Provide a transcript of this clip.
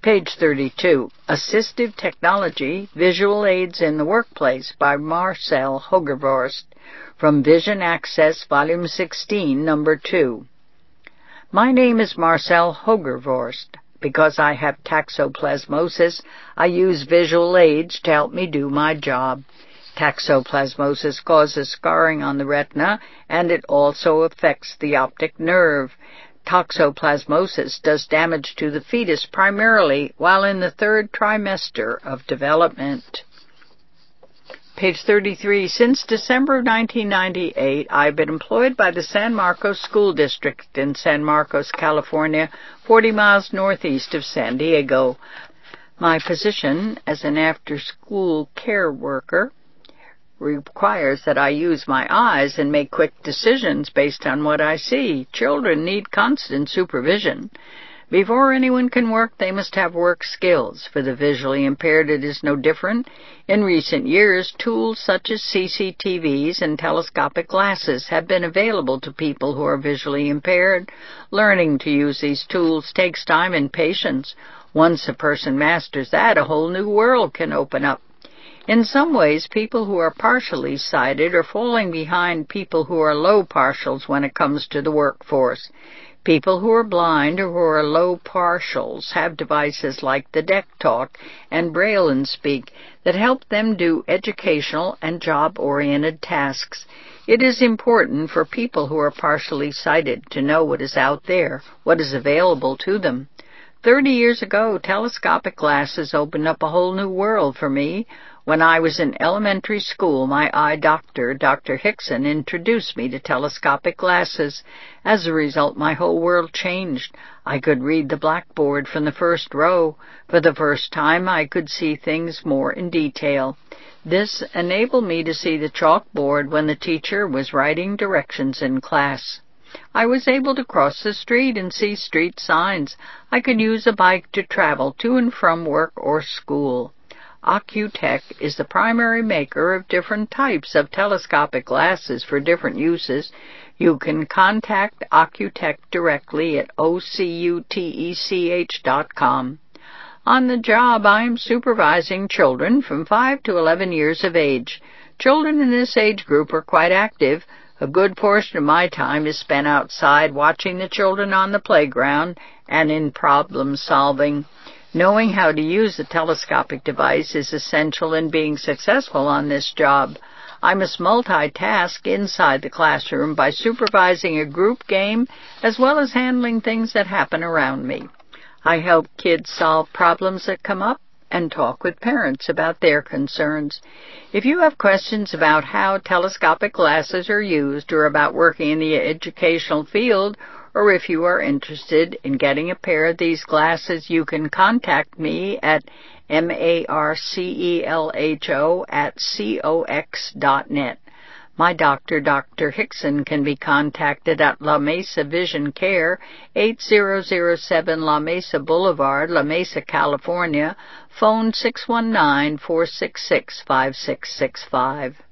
Page 32, Assistive Technology, Visual Aids in the Workplace by Marcel Hogervorst from Vision Access, Volume 16, Number 2. My name is Marcel Hogervorst. Because I have toxoplasmosis, I use visual aids to help me do my job. Toxoplasmosis causes scarring on the retina, and it also affects the optic nerve. Toxoplasmosis does damage to the fetus primarily while in the third trimester of development. Page 33. Since December of 1998, I've been employed by the San Marcos School District in San Marcos, California, 40 miles northeast of San Diego. My position as an after-school care worker requires that I use my eyes and make quick decisions based on what I see. Children need constant supervision. Before anyone can work, they must have work skills. For the visually impaired, it is no different. In recent years, tools such as CCTVs and telescopic glasses have been available to people who are visually impaired. Learning to use these tools takes time and patience. Once a person masters that, a whole new world can open up. In some ways, people who are partially sighted are falling behind people who are low partials when it comes to the workforce. People who are blind or who are low partials have devices like the DeckTalk and Braille and Speak that help them do educational and job-oriented tasks. It is important for people who are partially sighted to know what is out there, what is available to them. 30 years ago, telescopic glasses opened up a whole new world for me. When I was in elementary school, my eye doctor, Dr. Hickson, introduced me to telescopic glasses. As a result, my whole world changed. I could read the blackboard from the first row. For the first time, I could see things more in detail. This enabled me to see the chalkboard when the teacher was writing directions in class. I was able to cross the street and see street signs. I could use a bike to travel to and from work or school. Occutech is the primary maker of different types of telescopic glasses for different uses. You can contact Occutech directly at ocutech.com. On the job, I am supervising children from 5 to 11 years of age. Children in this age group are quite active. A good portion of my time is spent outside watching the children on the playground and in problem solving. Knowing how to use a telescopic device is essential in being successful on this job. I must multitask inside the classroom by supervising a group game as well as handling things that happen around me. I help kids solve problems that come up and talk with parents about their concerns. If you have questions about how telescopic glasses are used or about working in the educational field, or if you are interested in getting a pair of these glasses, you can contact me at marcelho@cox.net. My doctor, Dr. Hickson, can be contacted at La Mesa Vision Care, 8007 La Mesa Boulevard, La Mesa, California, phone 619-466-5665.